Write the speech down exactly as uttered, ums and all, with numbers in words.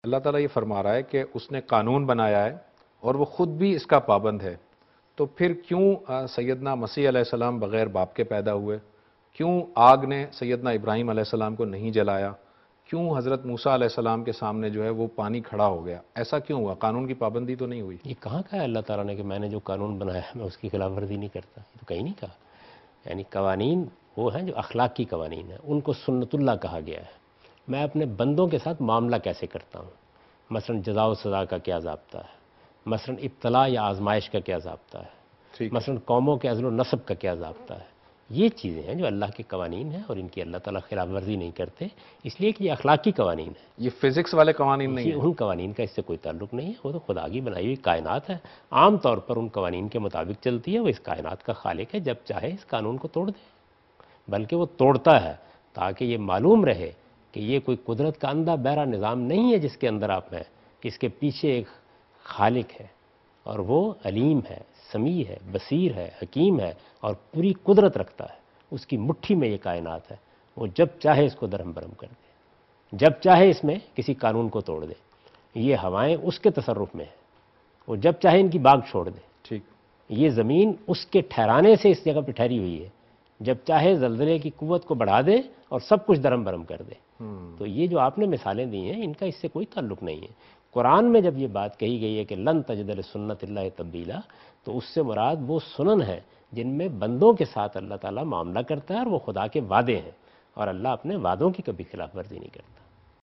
اللہ تعالیٰ یہ فرما رہا ہے کہ اس نے قانون بنایا ہے اور وہ خود بھی اس کا پابند ہے، تو پھر کیوں آ، سیدنا مسیح علیہ السلام بغیر باپ کے پیدا ہوئے؟ کیوں آگ نے سیدنا ابراہیم علیہ السلام کو نہیں جلایا؟ کیوں حضرت موسیٰ علیہ السلام کے سامنے جو ہے وہ پانی کھڑا ہو گیا؟ ایسا کیوں ہوا؟ قانون کی پابندی تو نہیں ہوئی؟ یہ کہاں کہا ہے اللہ تعالیٰ نے کہ میں نے جو قانون بنایا ہے میں اس کی خلاف ورزی نہیں کرتا؟ یہ تو کہیں نہیں کہا۔ یعنی قوانین وہ ہیں جو اخلاق کی قوانین ہیں، ان کو سنت اللہ کہا گیا ہے۔ میں اپنے بندوں کے ساتھ معاملہ کیسے کرتا ہوں، مثلا جزا و سزا کا کیا ضابطہ ہے، مثلا ابتلاء یا آزمائش کا کیا ضابطہ ہے، ٹھیک ہے، مثلا قوموں کے عزل و نسب کا کیا ضابطہ ہے، یہ چیزیں ہیں جو اللہ کے قوانین ہیں اور ان کی اللہ تعالیٰ خلاف ورزی نہیں کرتے، اس لیے کہ یہ اخلاقی قوانین ہیں۔ یہ فزکس والے قوانین نہیں یہ ہیں؟ ان قوانین کا اس سے کوئی تعلق نہیں ہے، وہ تو خدا کی بنائی ہوئی کائنات ہے، عام طور پر ان قوانین کے مطابق چلتی ہے۔ وہ اس کائنات کا خالق ہے، جب چاہے اس قانون کو توڑ دے، بلکہ وہ توڑتا ہے تاکہ یہ معلوم رہے کہ یہ کوئی قدرت کا اندھا بہرا نظام نہیں ہے جس کے اندر آپ ہیں، اس کے پیچھے ایک خالق ہے اور وہ علیم ہے، سمیع ہے، بصیر ہے، حکیم ہے اور پوری قدرت رکھتا ہے۔ اس کی مٹھی میں یہ کائنات ہے، وہ جب چاہے اس کو درہم برہم کر دے، جب چاہے اس میں کسی قانون کو توڑ دے۔ یہ ہوائیں اس کے تصرف میں ہیں، وہ جب چاہے ان کی باغ چھوڑ دے۔ ٹھیک، یہ زمین اس کے ٹھہرانے سے اس جگہ پہ ٹھہری ہوئی ہے، جب چاہے زلزلے کی قوت کو بڑھا دے اور سب کچھ درہم برہم کر دے۔ تو یہ جو آپ نے مثالیں دی ہیں ان کا اس سے کوئی تعلق نہیں ہے۔ قرآن میں جب یہ بات کہی گئی ہے کہ لن تجد لسنت اللہ تبدیلا، تو اس سے مراد وہ سنن ہے جن میں بندوں کے ساتھ اللہ تعالیٰ معاملہ کرتا ہے اور وہ خدا کے وعدے ہیں، اور اللہ اپنے وعدوں کی کبھی خلاف ورزی نہیں کرتا۔